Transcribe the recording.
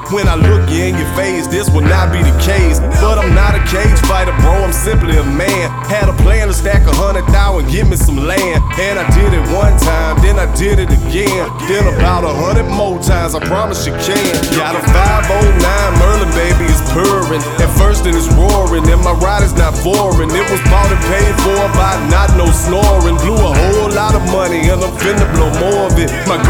When I look you in your face, this will not be the case. But I'm not a cage fighter, bro, I'm simply a man. Had a plan to stack 100,000, give me some land. And I did it one time, then I did it again. Then about 100 more times, I promise you can. Got a 509 Merlin, baby, it's purring. At first it is roaring, and my ride is not foreign. It was bought and paid for by not no snoring. Blew a whole lot of money, and I'm finna blow more of it. My